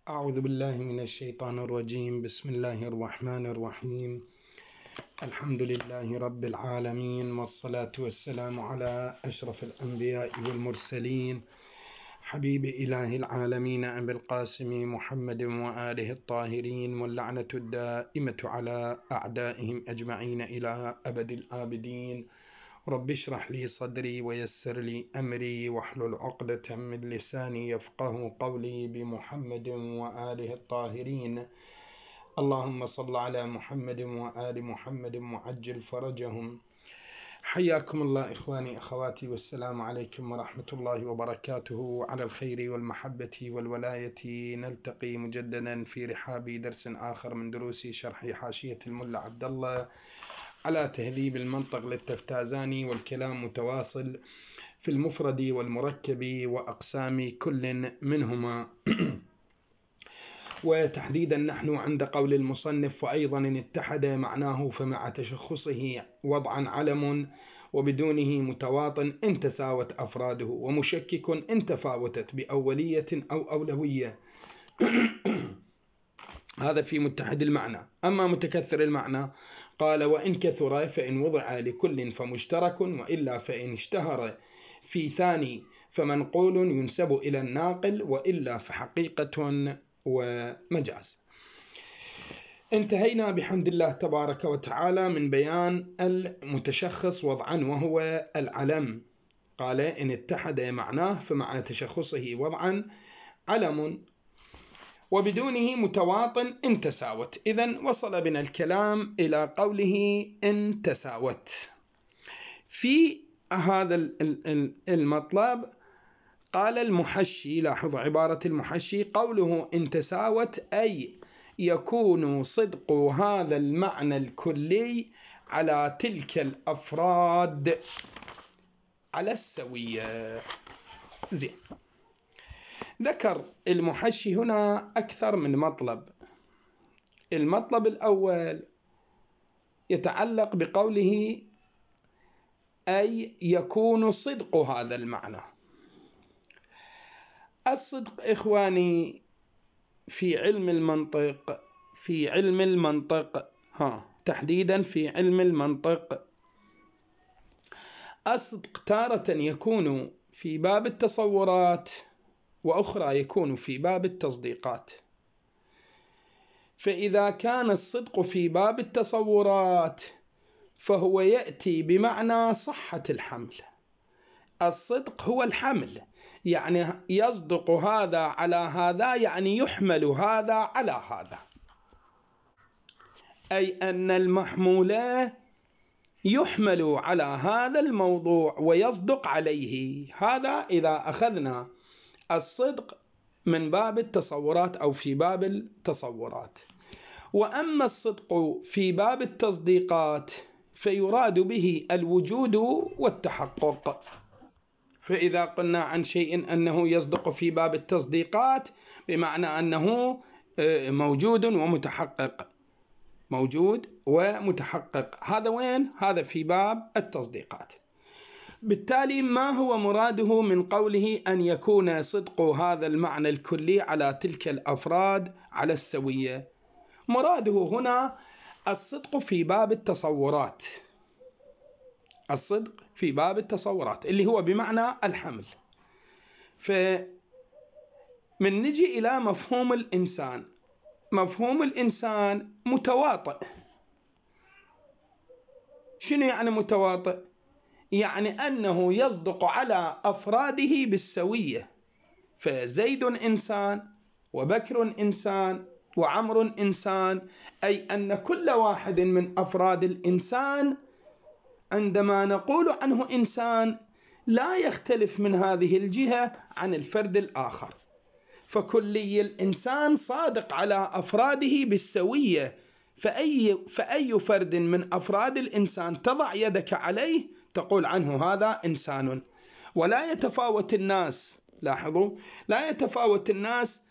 أعوذ بالله من الشيطان الرجيم. بسم الله الرحمن الرحيم. الحمد لله رب العالمين، والصلاة والسلام على أشرف الأنبياء والمرسلين، حبيب إله العالمين أبي القاسم محمد وآله الطاهرين، واللعنة الدائمة على أعدائهم أجمعين إلى أبد الآبدين. رب اشرح لي صدري ويسر لي أمري واحلل عقدة من لساني يفقه قولي، بمحمد وآله الطاهرين. اللهم صل على محمد وآل محمد معجل فرجهم. حياكم الله إخواني أخواتي، والسلام عليكم ورحمة الله وبركاته. على الخير والمحبة والولاية نلتقي مجددا في رحاب درس آخر من دروس شرح حاشية الملا عبد الله على تهذيب المنطق للتفتازاني، والكلام متواصل في المفرد والمركب وأقسام كل منهما. وتحديدا نحن عند قول المصنف: وأيضا إن اتحد معناه فمع تشخصه وضعا علم، وبدونه متواطن إن تساوت أفراده، ومشكك إن تفاوتت بأولية أو أولوية. هذا في متحد المعنى. أما متكثر المعنى قال: وإن كثر فإن وضع لكل فمشترك، وإلا فإن اشتهر في ثاني فمنقول ينسب إلى الناقل، وإلا فحقيقة ومجاز. انتهينا بحمد الله تبارك وتعالى من بيان المتشخص وضعا وهو العلم. قال: إن اتحد معناه فمع تشخصه وضعا علم، وبدونه متواطن إن تساوت. إذن وصل بنا الكلام إلى قوله إن تساوت. في هذا المطلب قال المحشي، لاحظ عبارة المحشي، قوله إن تساوت أي يكون صدق هذا المعنى الكلي على تلك الأفراد على السوية. زين. ذكر المحشي هنا أكثر من مطلب. المطلب الأول يتعلق بقوله أي يكون صدق هذا المعنى. الصدق إخواني في علم المنطق تحديدا في علم المنطق، الصدق تارة يكون في باب التصورات، وأخرى يكون في باب التصديقات. فإذا كان الصدق في باب التصورات فهو يأتي بمعنى صحة الحمل. الصدق هو الحمل، يعني يصدق هذا على هذا، يعني يحمل هذا على هذا، أي أن المحمول يحمل على هذا الموضوع ويصدق عليه. هذا إذا أخذنا الصدق من باب التصورات أو في باب التصورات. وأما الصدق في باب التصديقات فيراد به الوجود والتحقق. فإذا قلنا عن شيء أنه يصدق في باب التصديقات بمعنى أنه موجود ومتحقق، موجود ومتحقق. هذا وين؟ هذا في باب التصديقات. بالتالي ما هو مراده من قوله أن يكون صدق هذا المعنى الكلي على تلك الأفراد على السوية؟ مراده هنا الصدق في باب التصورات، الصدق في باب التصورات اللي هو بمعنى الحمل. فمن نجي إلى مفهوم الإنسان، مفهوم الإنسان متواطئ. شنو يعني متواطئ؟ يعني أنه يصدق على أفراده بالسوية. فزيد إنسان، وبكر إنسان، وعمر إنسان، أي أن كل واحد من أفراد الإنسان عندما نقول عنه إنسان لا يختلف من هذه الجهة عن الفرد الآخر. فكلي الإنسان صادق على أفراده بالسوية. فأي فرد من أفراد الإنسان تضع يدك عليه تقول عنه هذا إنسان. ولا يتفاوت الناس، لاحظوا، لا يتفاوت الناس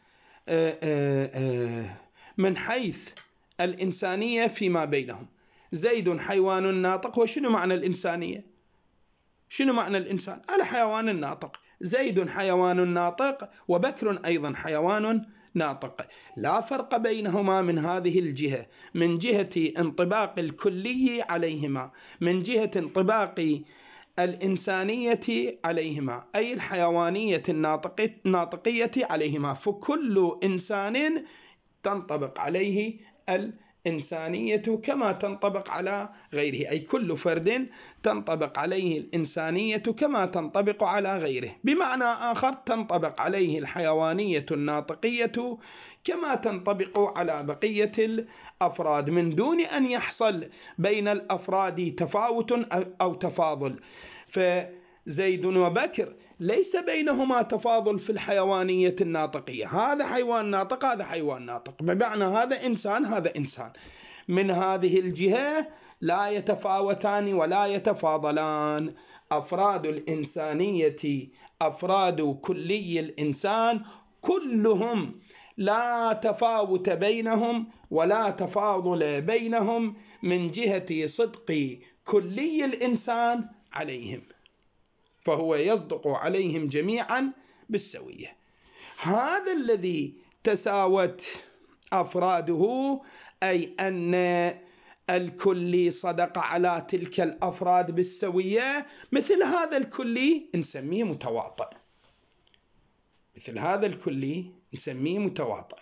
من حيث الإنسانية فيما بينهم. زيد حيوان ناطق. وشنو معنى الإنسانية؟ شنو معنى الإنسان؟ الحيوان الناطق. زيد حيوان ناطق، وبكر أيضا حيوان ناطق، لا فرق بينهما من هذه الجهة، من جهة انطباق الكلي عليهما، من جهة انطباق الإنسانية عليهما، أي الحيوانية الناطقية عليهما. فكل إنسان تنطبق عليه الإنسانية كما تنطبق على غيره، أي كل فرد تنطبق عليه الإنسانية كما تنطبق على غيره. بمعنى آخر، تنطبق عليه الحيوانية الناطقية كما تنطبق على بقية الأفراد، من دون أن يحصل بين الأفراد تفاوت أو تفاضل. فزيد وبكر ليس بينهما تفاضل في الحيوانية الناطقية، هذا حيوان ناطق هذا حيوان ناطق، بمعنى هذا إنسان هذا إنسان. من هذه الجهة لا يتفاوتان ولا يتفاضلان. أفراد الإنسانية، أفراد كلي الإنسان، كلهم لا تفاوت بينهم ولا تفاضل بينهم من جهة صدق كلي الإنسان عليهم، فهو يصدق عليهم جميعا بالسوية. هذا الذي تساوت أفراده، أي أن الكلي صدق على تلك الأفراد بالسوية، مثل هذا الكلي نسميه متواطئ، مثل هذا الكلي نسميه متواطئ.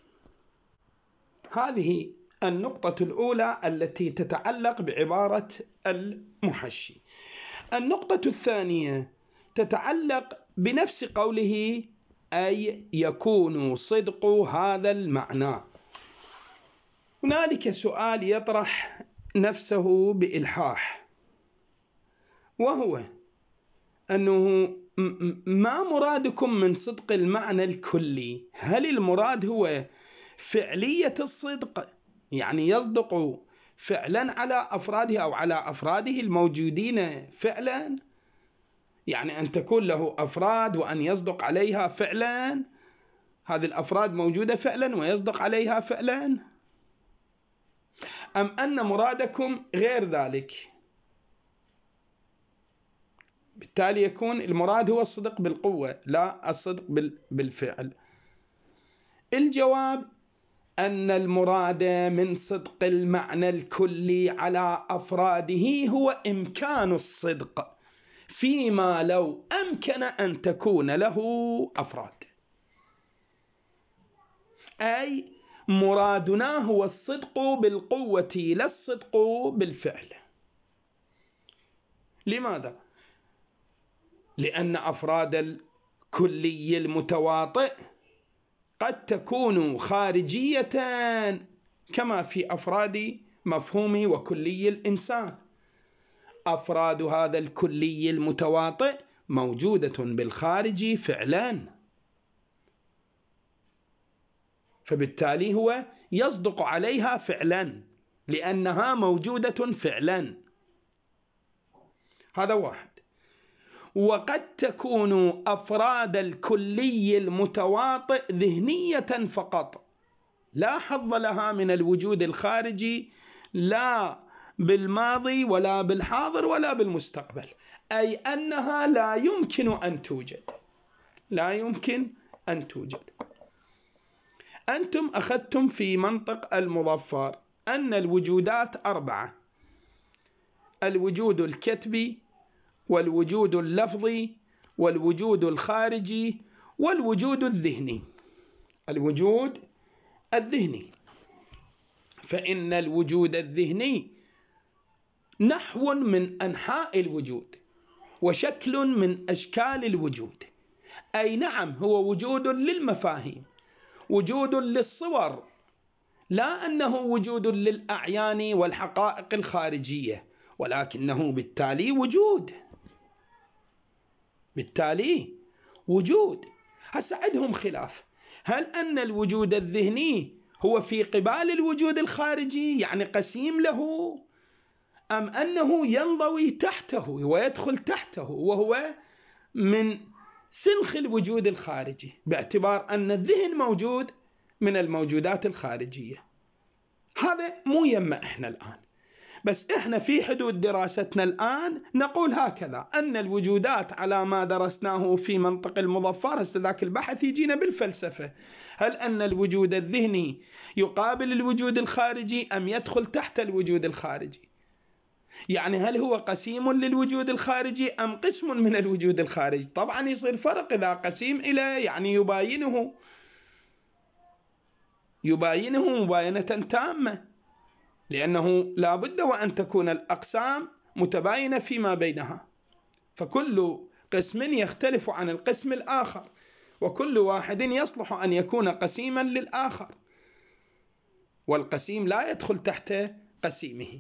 هذه النقطة الأولى التي تتعلق بعبارة المحشي. النقطة الثانية تتعلق بنفس قوله، أي يكون صدق هذا المعنى. هنالك سؤال يطرح نفسه بإلحاح، وهو أنه ما مرادكم من صدق المعنى الكلي؟ هل المراد هو فعلية الصدق، يعني يصدق فعلا على أفراده أو على أفراده الموجودين فعلا، يعني أن تكون له أفراد وأن يصدق عليها فعلا، هذه الأفراد موجودة فعلا ويصدق عليها فعلا، أم أن مرادكم غير ذلك؟ بالتالي يكون المراد هو الصدق بالقوة لا الصدق بالفعل. الجواب أن المراد من صدق المعنى الكلي على أفراده هو إمكان الصدق فيما لو أمكن أن تكون له أفراد، أي مرادنا هو الصدق بالقوة لا الصدق بالفعل. لماذا؟ لأن أفراد الكلي المتواطئ قد تكون خارجية كما في أفراد مفهومه وكلي الإنسان. أفراد هذا الكلي المتواطئ موجودة بالخارج فعلا، فبالتالي هو يصدق عليها فعلا لأنها موجودة فعلا. هذا واحد. وقد تكون أفراد الكلي المتواطئ ذهنية فقط، لا حظ لها من الوجود الخارجي، لا بالماضي ولا بالحاضر ولا بالمستقبل، أي أنها لا يمكن أن توجد، لا يمكن أن توجد. أنتم أخذتم في منطق المظفر أن الوجودات 4: الوجود الكتبي، والوجود اللفظي، والوجود الخارجي، والوجود الذهني. الوجود الذهني، فإن الوجود الذهني نحو من أنحاء الوجود وشكل من أشكال الوجود، أي نعم هو وجود للمفاهيم، وجود للصور، لا أنه وجود للأعيان والحقائق الخارجية، ولكنه بالتالي وجود، بالتالي وجود. هسه عندهم خلاف، هل أن الوجود الذهني هو في قبال الوجود الخارجي يعني قسيم له، أم أنه ينضوي تحته ويدخل تحته وهو من سنخ الوجود الخارجي، باعتبار أن الذهن موجود من الموجودات الخارجية؟ هذا مو يما إحنا الآن، بس إحنا في حدود دراستنا الآن نقول هكذا، أن الوجودات على ما درسناه في منطق المظفر، هسه ذاك البحث يجينا بالفلسفة، هل أن الوجود الذهني يقابل الوجود الخارجي أم يدخل تحت الوجود الخارجي؟ يعني هل هو قسيم للوجود الخارجي أم قسم من الوجود الخارجي؟ طبعا يصير فرق إذا قسيم إلى يعني يباينه مباينة تامة، لأنه لا بد وأن تكون الأقسام متباينة فيما بينها، فكل قسم يختلف عن القسم الآخر، وكل واحد يصلح أن يكون قسيما للآخر، والقسيم لا يدخل تحت قسيمه.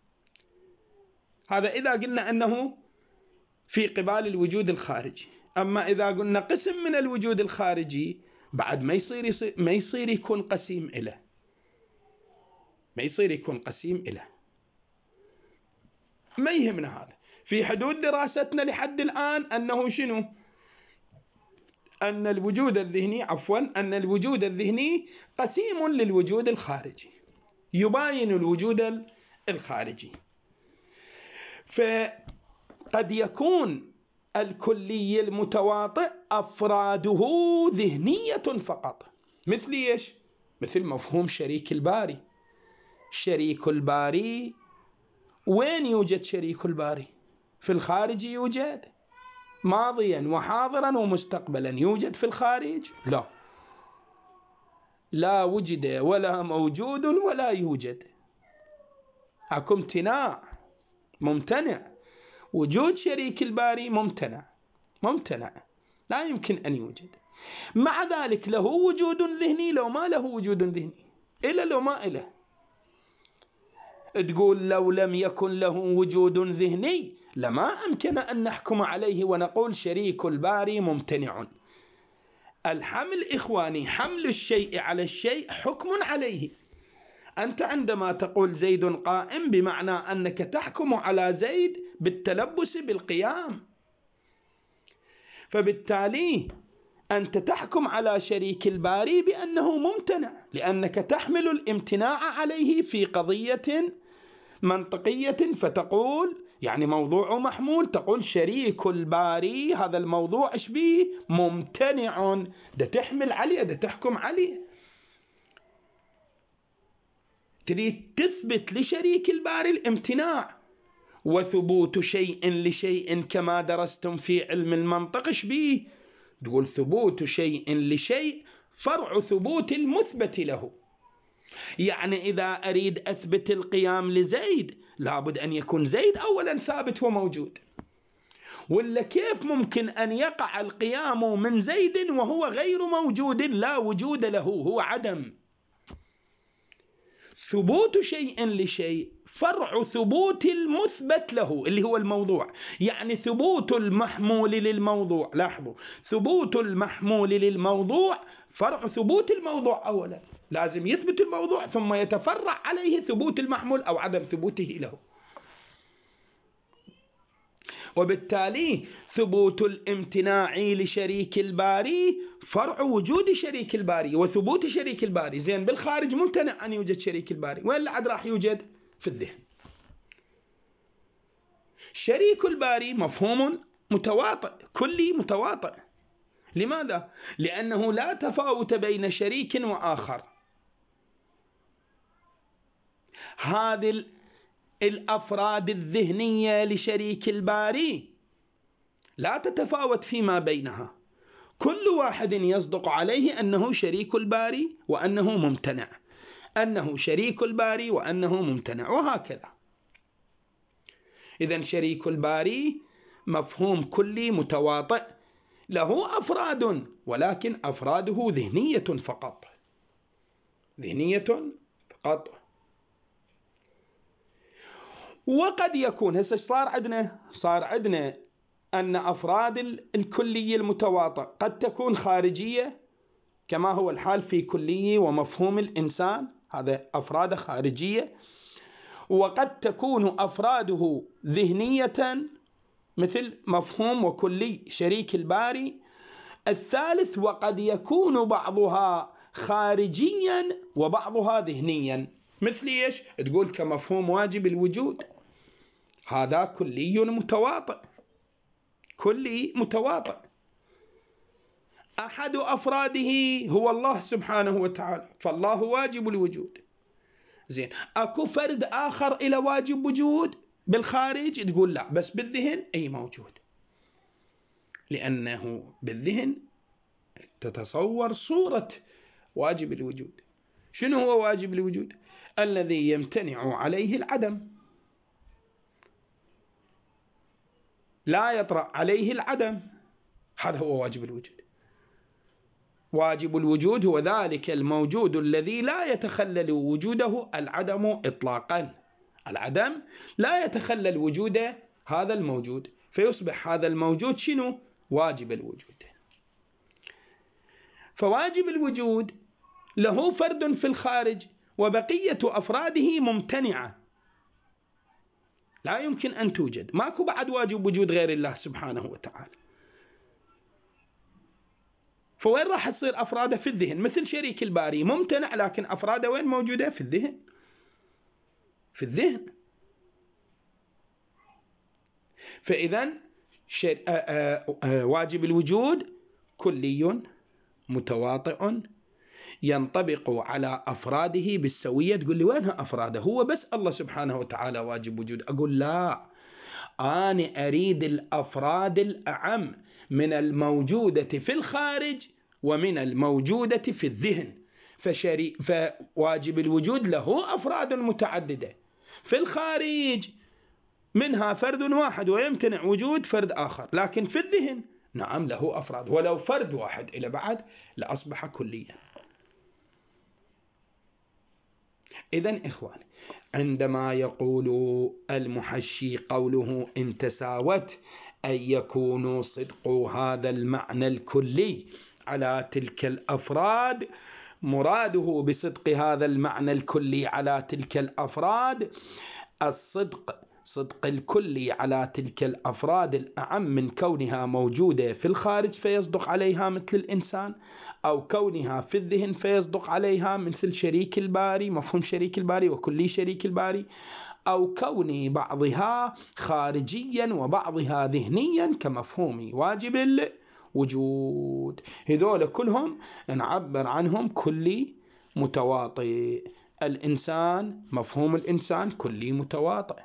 هذا إذا قلنا أنه في قبال الوجود الخارجي. أما إذا قلنا قسم من الوجود الخارجي بعد ما يصير يكون قسيم إله، ما يصير يكون قسيم إله. ما يهمنا هذا. في حدود دراستنا لحد الآن أنه شنو؟ أن الوجود الذهني قسيم للوجود الخارجي، يباين الوجود الخارجي. فقد يكون الكلي المتواطئ أفراده ذهنية فقط، مثل إيش؟ مثل مفهوم شريك الباري. شريك الباري وين يوجد شريك الباري؟ في الخارج يوجد، ماضيا وحاضرا ومستقبلا. يوجد في الخارج؟ لا وجد ولا موجود ولا يوجد. أكو امتناع، ممتنع. وجود شريك الباري ممتنع، لا يمكن أن يوجد. مع ذلك له وجود ذهني لو ما له وجود ذهني، إلا لو ما إله. تقول لو لم يكن له وجود ذهني لما أمكن أن نحكم عليه ونقول شريك الباري ممتنع. الحمل إخواني، حمل الشيء على الشيء حكم عليه. أنت عندما تقول زيد قائم بمعنى أنك تحكم على زيد بالتلبس بالقيام، فبالتالي أنت تحكم على شريك الباري بأنه ممتنع، لأنك تحمل الامتناع عليه في قضية منطقية، فتقول يعني موضوع محمول، تقول شريك الباري هذا الموضوع إيش بيه؟ ممتنع. ده تحمل عليه، ده تحكم عليه. تريد تثبت لشريك الباري الامتناع، وثبوت شيء لشيء كما درستم في علم المنطق إيش بيه؟ تقول ثبوت شيء لشيء فرع ثبوت المثبت له. يعني إذا أريد أثبت القيام لزيد لابد أن يكون زيد أولا ثابت وموجود، ولا كيف ممكن أن يقع القيام من زيد وهو غير موجود، لا وجود له، هو عدم. ثبوت شيء لشيء فرع ثبوت المثبت له اللي هو الموضوع. يعني ثبوت المحمول للموضوع، لاحظوا، ثبوت المحمول للموضوع فرع ثبوت الموضوع أولا، لازم يثبت الموضوع ثم يتفرع عليه ثبوت المحمول أو عدم ثبوته له. وبالتالي ثبوت الامتناع لشريك الباري فرع وجود شريك الباري وثبوت شريك الباري. زين بالخارج ممتنع أن يوجد شريك الباري، وين عاد راح يوجد؟ في الذهن. شريك الباري مفهوم متواطئ، كلي متواطئ. لماذا؟ لأنه لا تفاوت بين شريك وآخر. هذه الأفراد الذهنية لشريك الباري لا تتفاوت فيما بينها، كل واحد يصدق عليه أنه شريك الباري وأنه ممتنع، أنه شريك الباري وأنه ممتنع، وهكذا. إذن شريك الباري مفهوم كلي متواطئ له أفراد، ولكن أفراده ذهنية فقط، ذهنية فقط. وقد يكون هسه صار عندنا أن أفراد الكلي المتواطئ قد تكون خارجية كما هو الحال في كلي ومفهوم الإنسان، هذا أفراد خارجية. وقد تكون أفراده ذهنية مثل مفهوم وكلي شريك الباري. الثالث وقد يكون بعضها خارجيا وبعضها ذهنيا، مثل إيش؟ تقول كمفهوم واجب الوجود، هذا كلي متواطئ، كلي متواطئ. أحد أفراده هو الله سبحانه وتعالى، فالله واجب الوجود. زين، أكو فرد آخر إلى واجب وجود بالخارج؟ تقول لا، بس بالذهن أي موجود، لأنه بالذهن تتصور صورة واجب الوجود. شنو هو واجب الوجود؟ الذي يمتنع عليه العدم، لا يطرأ عليه العدم، هذا هو واجب الوجود. واجب الوجود هو ذلك الموجود الذي لا يتخلل وجوده العدم إطلاقا. العدم لا يتخلل وجود هذا الموجود، فيصبح هذا الموجود شنو؟ واجب الوجود. فواجب الوجود له فرد في الخارج وبقية أفراده ممتنعة، لا يمكن أن توجد، ماكو بعد واجب وجود غير الله سبحانه وتعالى. فوين راح تصير أفراده؟ في الذهن، مثل شريك الباري ممتنع، لكن أفراده وين موجودة؟ في الذهن، في الذهن. فإذا واجب الوجود كلي متواطئ ينطبق على أفراده بالسوية. تقول لي وينها أفراده؟ هو بس الله سبحانه وتعالى واجب وجود. أقول لا، أنا أريد الأفراد الأعم من الموجودة في الخارج ومن الموجودة في الذهن. فواجب الوجود له أفراد متعددة، في الخارج منها فرد واحد ويمتنع وجود فرد آخر، لكن في الذهن نعم له أفراد، ولو فرد واحد إلى بعد لأصبح كليا. إذن إخواني، عندما يقول المحشي قوله إن تساوت، أي يكون صدق هذا المعنى الكلي على تلك الأفراد، مراده بصدق هذا المعنى الكلي على تلك الأفراد الصدق، صدق الكلي على تلك الأفراد الأعم من كونها موجودة في الخارج فيصدق عليها مثل الإنسان، أو كونها في الذهن فيصدق عليها مثل شريك الباري، مفهوم شريك الباري وكلي شريك الباري، أو كون بعضها خارجيا وبعضها ذهنيا كمفهوم واجب الوجود. هذول كلهم نعبر عنهم كلي متواطئ. الإنسان، مفهوم الإنسان كلي متواطئ،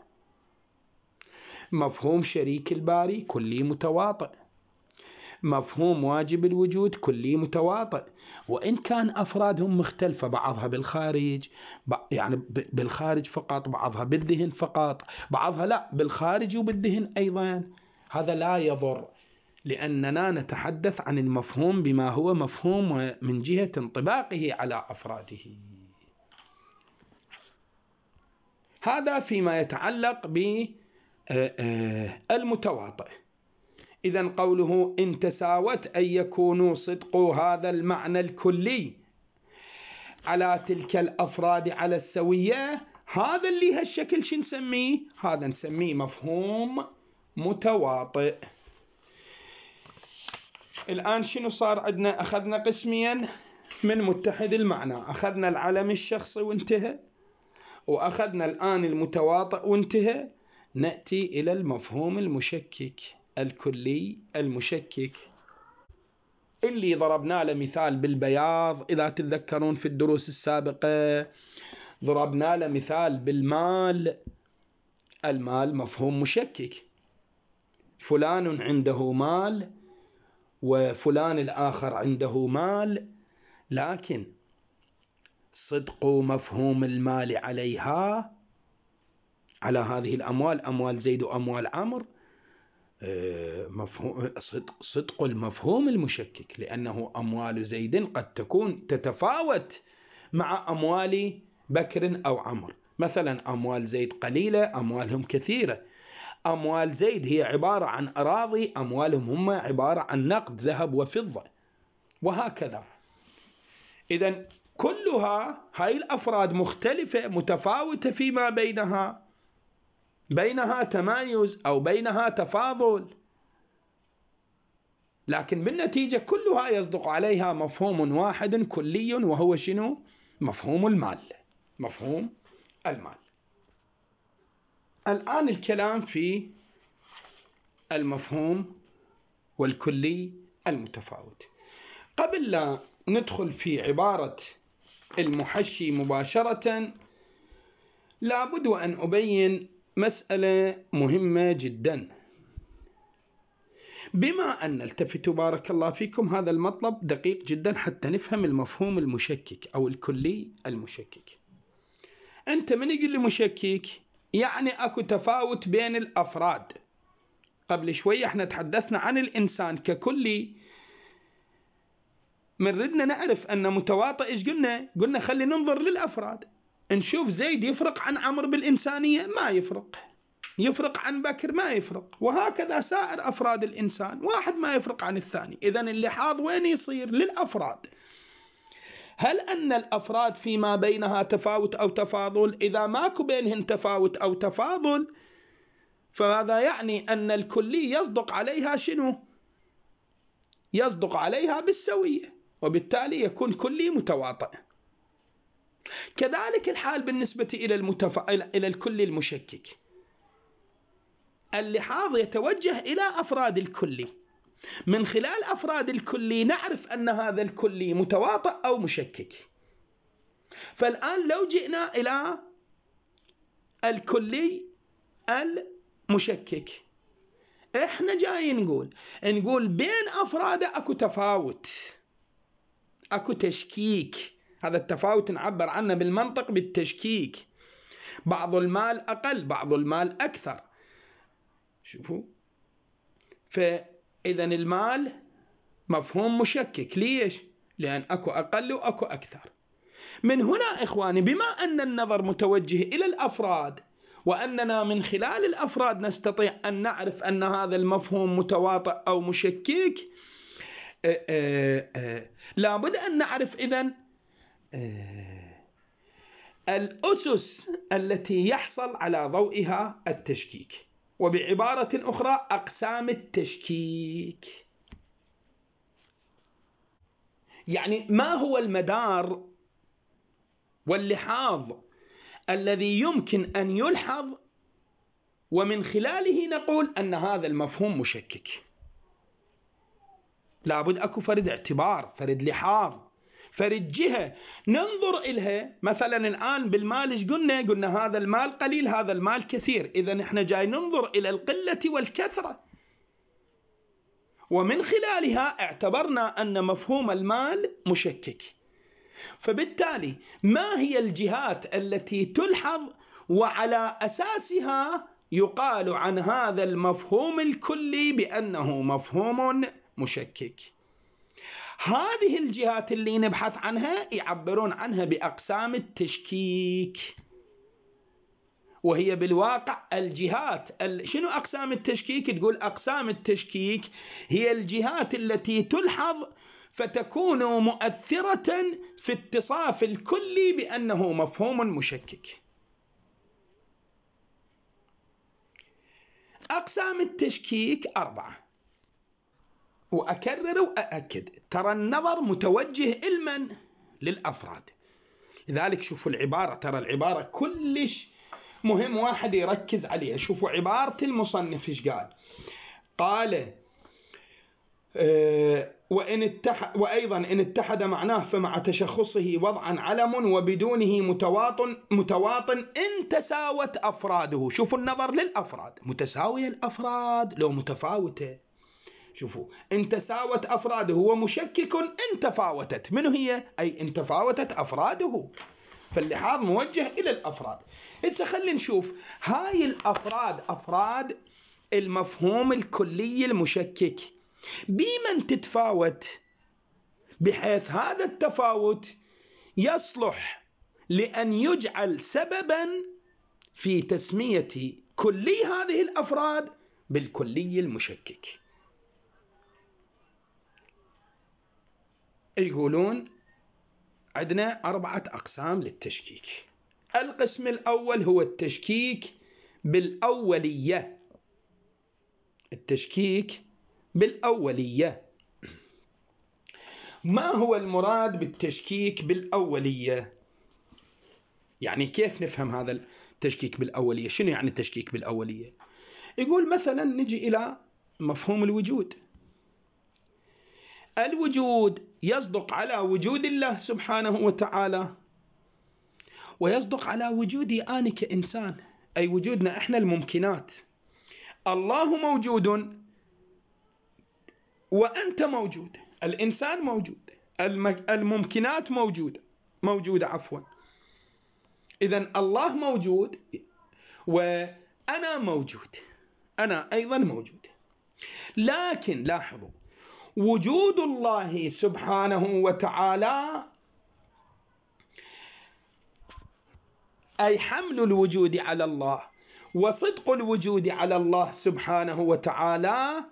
مفهوم شريك الباري كلي متواطئ، مفهوم واجب الوجود كلي متواطئ، وإن كان أفرادهم مختلفة، بعضها بالخارج، يعني بالخارج فقط، بعضها بالذهن فقط، بعضها لا بالخارج وبالذهن أيضا، هذا لا يضر، لأننا نتحدث عن المفهوم بما هو مفهوم من جهة انطباقه على أفراده. هذا فيما يتعلق بالمتواطئ. إذن قوله إن تساوت أي يكون صدق هذا المعنى الكلي على تلك الأفراد على السوية، هذا اللي هالشكل شو نسميه؟ هذا نسميه مفهوم متواطئ. الآن شنو صار عندنا؟ أخذنا قسميا من متحد المعنى، أخذنا العلم الشخصي وانتهى، وأخذنا الآن المتواطئ وانتهى. نأتي إلى المفهوم المشكك الكلي المشكك اللي ضربنا له مثال بالبياض. إذا تتذكرون في الدروس السابقة ضربنا له مثال بالمال. المال مفهوم مشكك، فلان عنده مال وفلان الآخر عنده مال، لكن صدق مفهوم المال عليها، على هذه الأموال، أموال زيد وأموال عمرو، صدق المفهوم المشكك، لأنه أموال زيد قد تكون تتفاوت مع أموال بكر أو عمرو. مثلا أموال زيد قليلة، أموالهم كثيرة. أموال زيد هي عبارة عن أراضي، أموالهم هم عبارة عن نقد ذهب وفضة، وهكذا. إذن كلها هاي الأفراد مختلفة متفاوتة فيما بينها تمايز أو بينها تفاضل، لكن بالنتيجة كلها يصدق عليها مفهوم واحد كلي، وهو شنو؟ مفهوم المال. مفهوم المال. الآن الكلام في المفهوم والكلي المتفاوت. قبل لا ندخل في عبارة المحشي مباشرة لابد وأن أبين مسألة مهمة جدا. بما أن نلتفت بارك الله فيكم هذا المطلب دقيق جدا حتى نفهم المفهوم المشكك أو الكلي المشكك. أنت من يقول لي مشكك يعني أكو تفاوت بين الأفراد. قبل شوية احنا تحدثنا عن الإنسان ككلي، من ردنا نعرف أن متواطئ. إيش قلنا خلي ننظر للأفراد، نشوف زيد يفرق عن عمرو بالإنسانية؟ ما يفرق عن بكر؟ ما يفرق. وهكذا سائر أفراد الإنسان، واحد ما يفرق عن الثاني. إذن اللحاظ وين يصير؟ للأفراد. هل أن الأفراد فيما بينها تفاوت أو تفاضل؟ إذا ماكو بينهن تفاوت أو تفاضل فهذا يعني أن الكلي يصدق عليها شنو؟ يصدق عليها بالسوية، وبالتالي يكون كلي متواطئ. كذلك الحال بالنسبة إلى الكلي المشكك. اللحاظ يتوجه إلى أفراد الكلي، من خلال أفراد الكلي نعرف أن هذا الكلي متواطئ أو مشكك. فالآن لو جئنا إلى الكلي المشكك، إحنا جايين نقول بين أفراده أكو تفاوت، أكو تشكيك. هذا التفاوت نعبر عنه بالمنطق بالتشكيك. بعض المال أقل، بعض المال أكثر. شوفوا، فإذا المال مفهوم مشكك. ليش؟ لأن أكو أقل وأكو أكثر. من هنا إخواني، بما أن النظر متوجه إلى الأفراد، وأننا من خلال الأفراد نستطيع أن نعرف أن هذا المفهوم متواطئ أو مشكك، لابد أن نعرف إذن الأسس التي يحصل على ضوئها التشكيك، وبعبارة أخرى أقسام التشكيك. يعني ما هو المدار واللحاظ الذي يمكن أن يلحظ ومن خلاله نقول أن هذا المفهوم مشكك؟ لابد أكو فرد اعتبار، فرد لحاظ، فرد جهة ننظر إلها. مثلا الآن بالمال إيش قلنا هذا المال قليل، هذا المال كثير. إذا إحنا جاي ننظر إلى القلة والكثرة، ومن خلالها اعتبرنا أن مفهوم المال مشكك. فبالتالي ما هي الجهات التي تلحظ وعلى أساسها يقال عن هذا المفهوم الكلي بأنه مفهوم مشكك؟ هذه الجهات اللي نبحث عنها يعبرون عنها بأقسام التشكيك، وهي بالواقع الجهات شنو أقسام التشكيك؟ تقول أقسام التشكيك هي الجهات التي تلحظ فتكون مؤثرة في اتصاف الكلي بأنه مفهوم مشكك. أقسام التشكيك 4، وأكرر وأأكد، ترى النظر متوجه إلمن؟ للأفراد. لذلك شوفوا العبارة، ترى العبارة كلش مهم واحد يركز عليها. شوفوا عبارة المصنف إيش قال وأيضا إن اتحد معناه فمع تشخصه وضعا علم وبدونه متواطن إن تساوت أفراده. شوفوا النظر للأفراد، متساوية الأفراد لو متفاوتة. شوفوا، إن تساوت أفراده هو مشكك إن تفاوتت. منه هي؟ أي إن تفاوتت أفراده. فاللحاظ موجه إلى الأفراد. إذا خلينا نشوف هاي الأفراد، أفراد المفهوم الكلي المشكك، بمن تتفاوت بحيث هذا التفاوت يصلح لأن يجعل سببا في تسمية كلي هذه الأفراد بالكلي المشكك. يقولون عندنا 4 أقسام للتشكيك. القسم الأول هو التشكيك بالأولية. التشكيك بالأولية. ما هو المراد بالتشكيك بالأولية؟ يعني كيف نفهم هذا التشكيك بالأولية؟ شنو يعني التشكيك بالأولية؟ يقول مثلا نجي إلى مفهوم الوجود. الوجود يصدق على وجود الله سبحانه وتعالى، ويصدق على وجودي أنا كإنسان، أي وجودنا إحنا الممكنات. الله موجود وأنت موجود، الإنسان موجود، الممكنات موجودة عفوا. إذن الله موجود وأنا موجود، أنا أيضا موجود. لكن لاحظوا، وجود الله سبحانه وتعالى أي حمل الوجود على الله وصدق الوجود على الله سبحانه وتعالى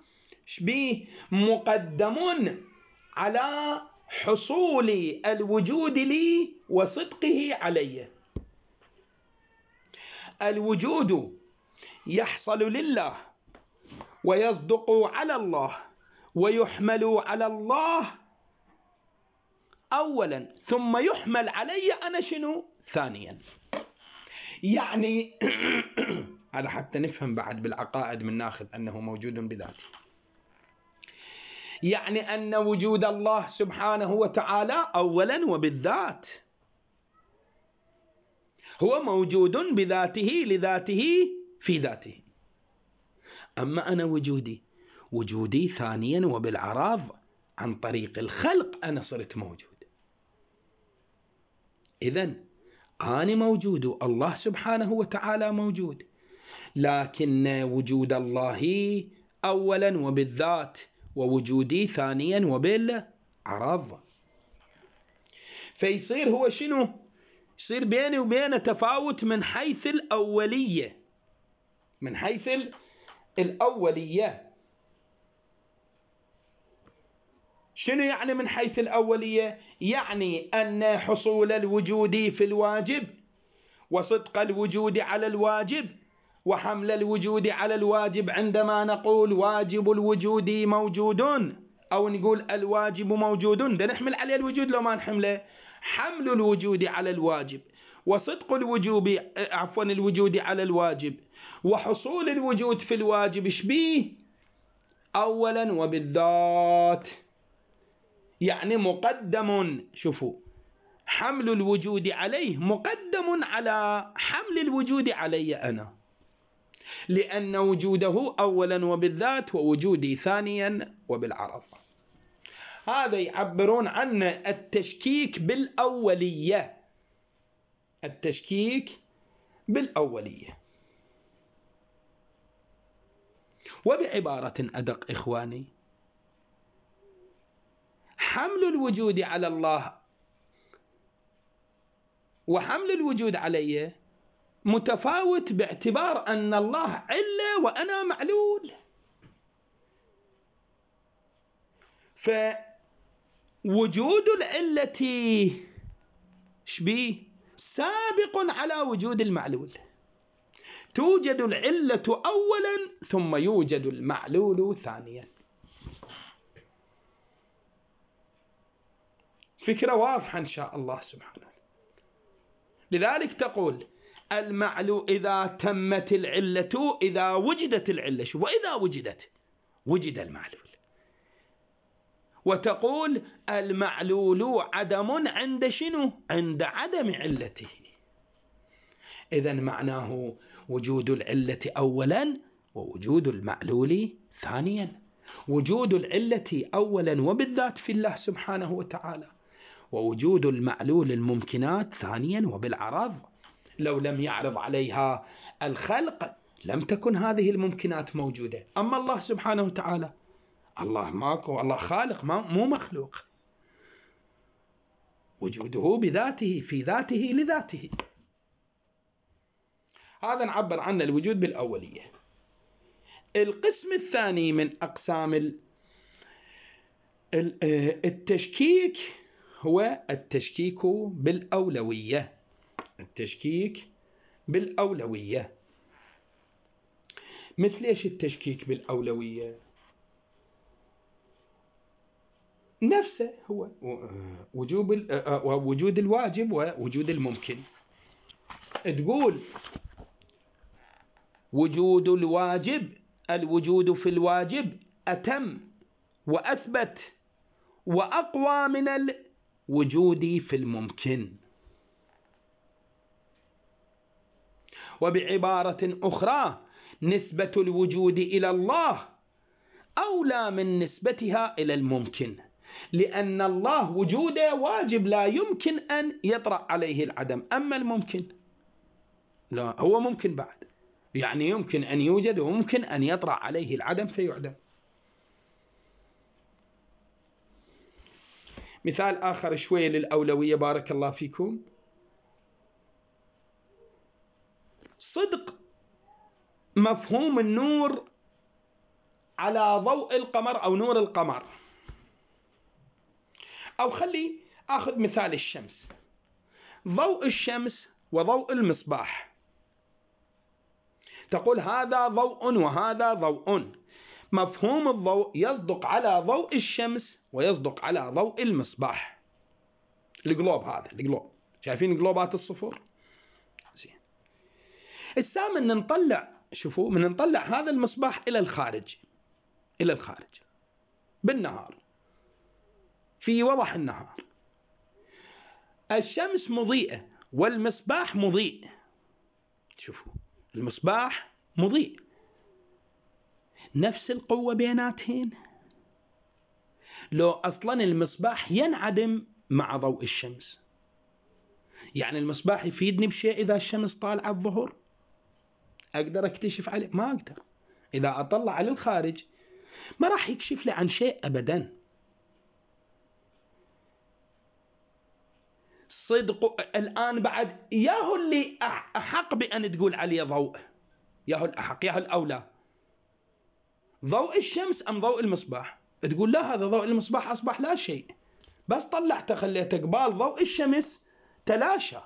مقدم على حصول الوجود لي وصدقه علي. الوجود يحصل لله ويصدق على الله ويحمل على الله أولا، ثم يحمل علي أنا شنو ثانيا. يعني على حتى نفهم بعد بالعقائد من ناخذ أنه موجود بذاته، يعني أن وجود الله سبحانه وتعالى أولا وبالذات هو موجود بذاته لذاته في ذاته. أما أنا وجودي ثانيا وبالعراض عن طريق الخلق أنا صرت موجود. إذن أنا موجود، الله سبحانه وتعالى موجود، لكن وجود الله أولا وبالذات ووجودي ثانيا وبالعراض. فيصير هو شنو؟ يصير بيني وبينه تفاوت من حيث الأولية. من حيث الأولية شنو يعني من حيث الأولية؟ يعني أن حصول الوجود في الواجب وصدق الوجود على الواجب وحمل الوجود على الواجب، عندما نقول واجب الوجود موجود أو نقول الواجب موجود، ده نحمل عليه الوجود لو ما نحمله. حمل الوجود على الواجب وصدق الوجود على الواجب وحصول الوجود في الواجب شبيه أولا وبالذات، يعني مقدم. شوفوا، حمل الوجود عليه مقدم على حمل الوجود علي أنا، لأن وجوده أولا وبالذات ووجودي ثانيا وبالعرض. هذا يعبرون عنه التشكيك بالأولية. التشكيك بالأولية. وبعبارة أدق إخواني، حمل الوجود على الله وحمل الوجود علي متفاوت باعتبار أن الله علة وأنا معلول. فوجود العلة شبيه سابق على وجود المعلول. توجد العلة أولا ثم يوجد المعلول ثانيا. فكرة واضحة إن شاء الله سبحانه. لذلك تقول المعلول إذا تمت العلة، إذا وجدت العلة، وإذا وجد المعلول. وتقول المعلول عدم عند شنو؟ عند عدم علته. إذن معناه وجود العلة أولا ووجود المعلول ثانيا. وجود العلة أولا وبالذات في الله سبحانه وتعالى، ووجود المعلول الممكنات ثانيا وبالعرض. لو لم يعرض عليها الخلق لم تكن هذه الممكنات موجودة. أما الله سبحانه وتعالى، الله ماكو، الله خالق مو مخلوق. وجوده بذاته في ذاته لذاته. هذا نعبر عنه الوجود بالأولية. القسم الثاني من أقسام التشكيك هو التشكيك بالأولوية. التشكيك بالأولوية. مثل إيش التشكيك بالأولوية؟ نفسه هو وجود الواجب ووجود الممكن. تقول وجود الواجب، الوجود في الواجب أتم وأثبت وأقوى من الوجود في الممكن. وبعبارة أخرى نسبة الوجود إلى الله أولى من نسبتها إلى الممكن، لأن الله وجوده واجب لا يمكن أن يطرأ عليه العدم، أما الممكن لا، هو ممكن بعد، يعني يمكن أن يوجد وممكن أن يطرأ عليه العدم فيعدم. مثال آخر شوية للأولوية بارك الله فيكم. صدق مفهوم النور على ضوء القمر أو نور القمر، أو خلي أخذ مثال الشمس. ضوء الشمس وضوء المصباح، تقول هذا ضوء وهذا ضوء. مفهوم الضوء يصدق على ضوء الشمس ويصدق على ضوء المصباح. الجلوب، هذا الجلوب، شايفين جلوبات الصفر؟ زين. السامن نطلع، شوفوا، من نطلع هذا المصباح إلى الخارج، إلى الخارج بالنهار، في وضح النهار، الشمس مضيئة والمصباح مضيء. شوفوا، المصباح مضيء، نفس القوة بيناتهن. لو أصلا المصباح ينعدم مع ضوء الشمس، يعني المصباح يفيدني بشيء إذا الشمس طالعة الظهر؟ أقدر أكتشف عليه؟ ما أقدر. إذا أطلع على الخارج ما راح يكشف لي عن شيء أبدا. صدق الآن بعد ياهو اللي أحق بأن تقول عليه ضوء، ياهو الأحق، ياهو الأولى، ضوء الشمس أم ضوء المصباح؟ تقول لا، هذا ضوء المصباح أصبح لا شيء، بس طلعته خليته قبال ضوء الشمس تلاشى.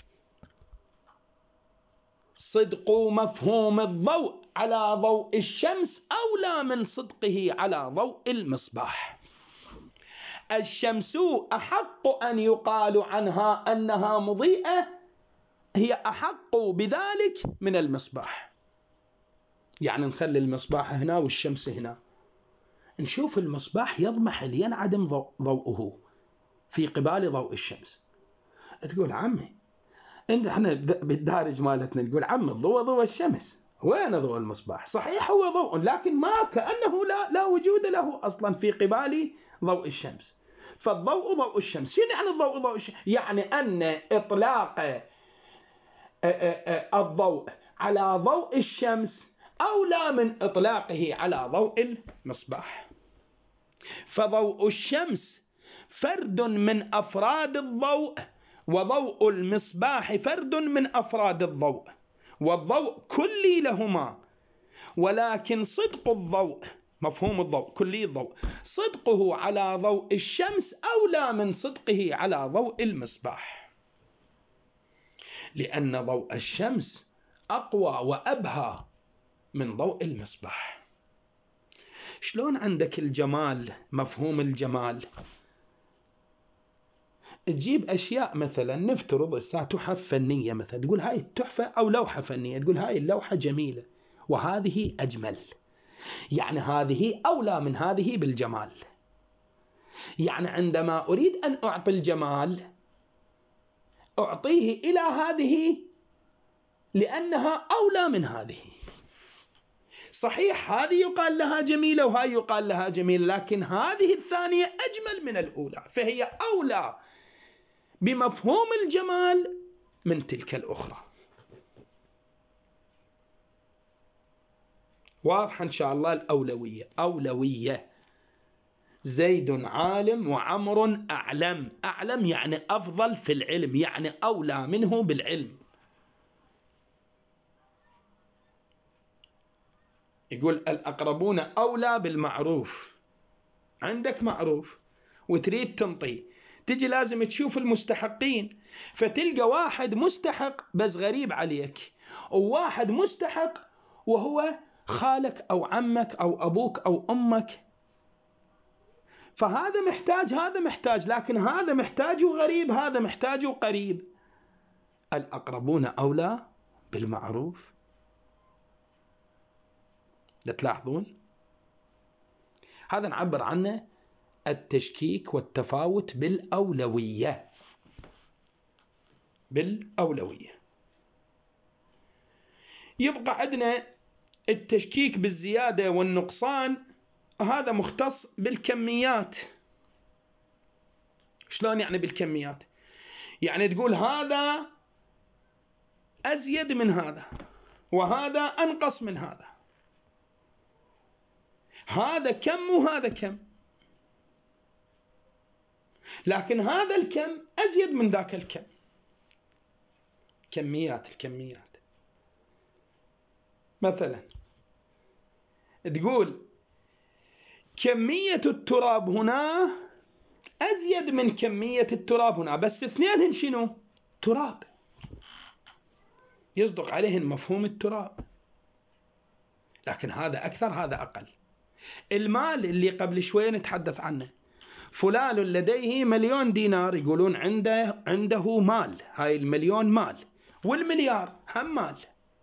صدق مفهوم الضوء على ضوء الشمس أولى من صدقه على ضوء المصباح. الشمس أحق أن يقال عنها أنها مضيئة، هي أحق بذلك من المصباح. يعني نخلي المصباح هنا والشمس هنا، نشوف المصباح يضمحل ينعدم ضوءه في قبال ضوء الشمس. تقول عمي، احنا بالدارج مالتنا نقول عمي الضوء ضوء الشمس، وين ضوء المصباح؟ صحيح هو ضوء، لكن ما كأنه لا وجود له أصلا في قبال ضوء الشمس. فالضوء ضوء الشمس. شنو يعني الضوء ضوء الشمس؟ يعني أن إطلاق الضوء على ضوء الشمس أولى من إطلاقه على ضوء المصباح. فضوء الشمس فرد من أفراد الضوء، وضوء المصباح فرد من أفراد الضوء، والضوء كلي لهما. ولكن صدق الضوء، مفهوم الضوء، كلي الضوء، صدقه على ضوء الشمس أولى من صدقه على ضوء المصباح، لأن ضوء الشمس أقوى وأبهى من ضوء المصباح. شلون عندك الجمال، مفهوم الجمال؟ تجيب أشياء، مثلا نفترض تحف فنية، مثلا تقول هاي التحفة، أو لوحة فنية تقول هاي اللوحة جميلة وهذه أجمل، يعني هذه أولى من هذه بالجمال. يعني عندما أريد أن أعطي الجمال أعطيه إلى هذه لأنها أولى من هذه. صحيح هذه يقال لها جميلة وهذه يقال لها جميلة، لكن هذه الثانية أجمل من الأولى، فهي أولى بمفهوم الجمال من تلك الأخرى. واضح إن شاء الله الأولوية. أولوية زيد عالم وعمر أعلم. أعلم يعني أفضل في العلم، يعني أولى منه بالعلم. يقول الأقربون أولى بالمعروف. عندك معروف وتريد تنطي، تجي لازم تشوف المستحقين، فتلقى واحد مستحق بس غريب عليك، وواحد مستحق وهو خالك أو عمك أو أبوك أو أمك. فهذا محتاج، هذا محتاج، لكن هذا محتاج غريب، هذا محتاج قريب. الأقربون أولى بالمعروف. لا تلاحظون؟ هذا نعبر عنه التشكيك والتفاوت بالأولوية. يبقى عندنا التشكيك بالزيادة والنقصان، هذا مختص بالكميات. شلون يعني بالكميات؟ يعني تقول هذا أزيد من هذا وهذا أنقص من هذا، هذا كم وهذا كم، لكن هذا الكم أزيد من ذاك الكم. الكميات مثلا تقول كمية التراب هنا أزيد من كمية التراب هنا، بس اثنينهن شنو؟ تراب، يصدق عليهن مفهوم التراب، لكن هذا أكثر هذا أقل. المال اللي قبل شوية نتحدث عنه، فلان لديه 1,000,000 دينار، يقولون عنده مال، هاي 1,000,000 مال، والمليار هم مال،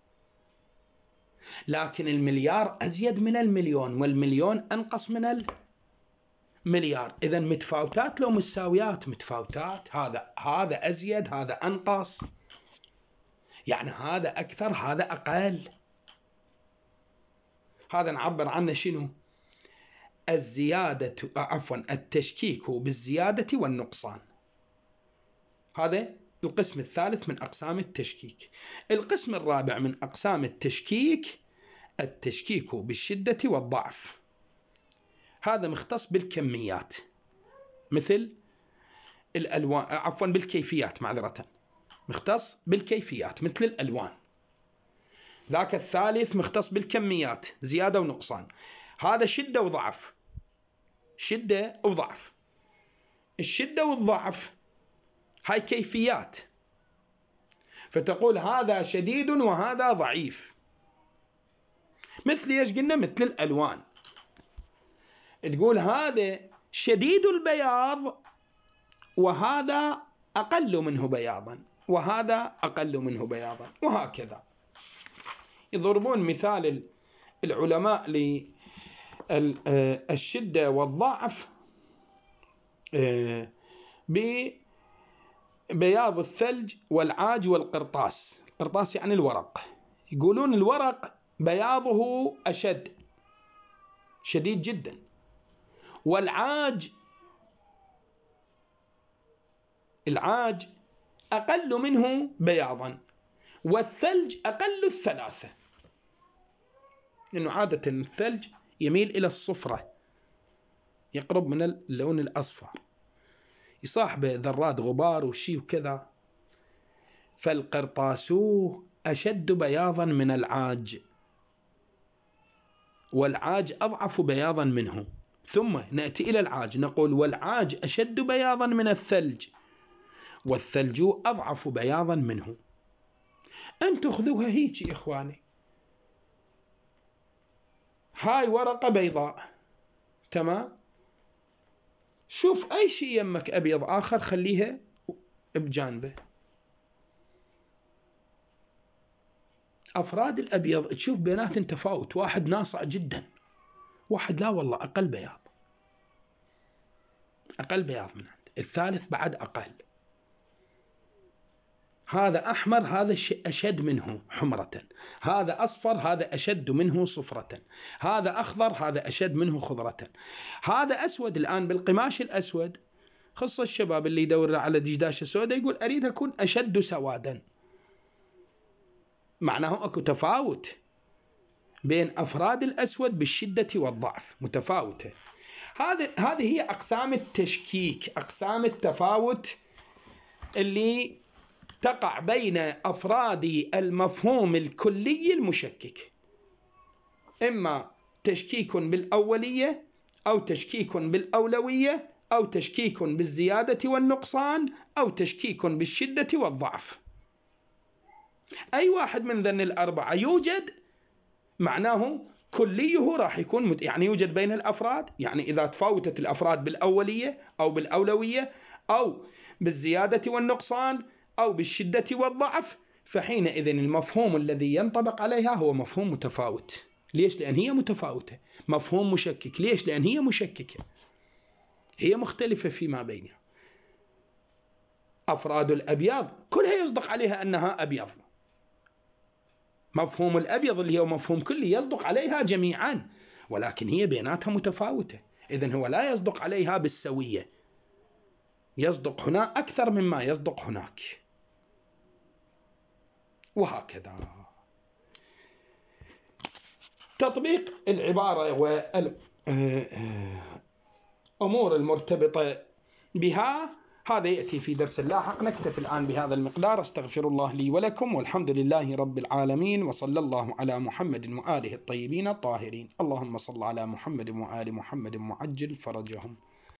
لكن المليار أزيد من 1,000,000 والمليون أنقص من 1,000,000. إذن متفاوتات لو مساويات؟ متفاوتات، هذا أزيد هذا أنقص، يعني هذا أكثر هذا أقل. هذا نعبر عنه شنو؟ التشكيك بالزيادة والنقصان. هذا القسم الثالث من أقسام التشكيك. القسم الرابع من أقسام التشكيك التشكيك بالشدة والضعف. هذا مختص بالكميات، مثل الألوان، بالكيفيات، معذرة، مختص بالكيفيات مثل الألوان. ذاك الثالث مختص بالكميات، زيادة ونقصان. هذا شدة وضعف. الشدة والضعف هاي كيفيات، فتقول هذا شديد وهذا ضعيف. مثل ايش قلنا؟ مثل الألوان، تقول هذا شديد البياض وهذا أقل منه بياضا وهذا أقل منه بياضا، وهكذا. يضربون مثال العلماء للشدة والضعف ببياض الثلج والعاج والقرطاس. القرطاس يعني الورق، يقولون الورق بياضه شديد جدا، والعاج أقل منه بياضا، والثلج أقل الثلاثة، لأنه عادة الثلج يميل إلى الصفرة، يقرب من اللون الأصفر، يصاحبه ذرات غبار وشي وكذا. فالقرطاس أشد بياضا من العاج، والعاج أضعف بياضا منه. ثم نأتي إلى العاج، نقول والعاج أشد بياضا من الثلج، والثلج أضعف بياضا منه. أن تأخذوها هيك يا إخواني، هاي ورقة بيضاء، تمام، شوف أي شيء يمك أبيض آخر خليها بجانبه. أفراد الأبيض تشوف بيناتهم تفاوت، واحد ناصع جدا، واحد لا والله أقل بياض من عند الثالث بعد أقل. هذا أحمر هذا أشد منه حمرة، هذا أصفر هذا أشد منه صفرة، هذا أخضر هذا أشد منه خضرة، هذا أسود. الآن بالقماش الأسود، خص الشباب اللي يدور على دشداشة سوداء يقول أريد أكون أشد سوادا، معناه أكو تفاوت بين أفراد الأسود بالشدة والضعف، متفاوتة. هذه هي أقسام التشكيك، أقسام التفاوت اللي تقع بين أفراد المفهوم الكلي المشكك، إما تشكيك بالأولية أو تشكيك بالأولوية أو تشكيك بالزيادة والنقصان أو تشكيك بالشدة والضعف. أي واحد من ذن الأربعة يوجد، معناه كليه راح يكون يعني يوجد بين الأفراد. يعني إذا تفاوتت الأفراد بالأولية أو بالأولوية أو بالزيادة والنقصان أو بالشدة والضعف، فحينئذ المفهوم الذي ينطبق عليها هو مفهوم متفاوت. ليش؟ لأن هي متفاوتة. مفهوم مشكك. ليش؟ لأن هي مشككة. هي مختلفة فيما بينها. أفراد الأبيض كلها يصدق عليها أنها أبيض، مفهوم الأبيض اللي هو مفهوم كلي يصدق عليها جميعا، ولكن هي بيناتها متفاوتة. إذن هو لا يصدق عليها بالسوية، يصدق هنا أكثر مما يصدق هناك، وهكذا. تطبيق العبارة والأمور المرتبطة بها هذا يأتي في درس لاحق. نكتفي الآن بهذا المقدار. استغفر الله لي ولكم، والحمد لله رب العالمين، وصلى الله على محمد وآله الطيبين الطاهرين. اللهم صل على محمد وآل محمد وعجل فرجهم.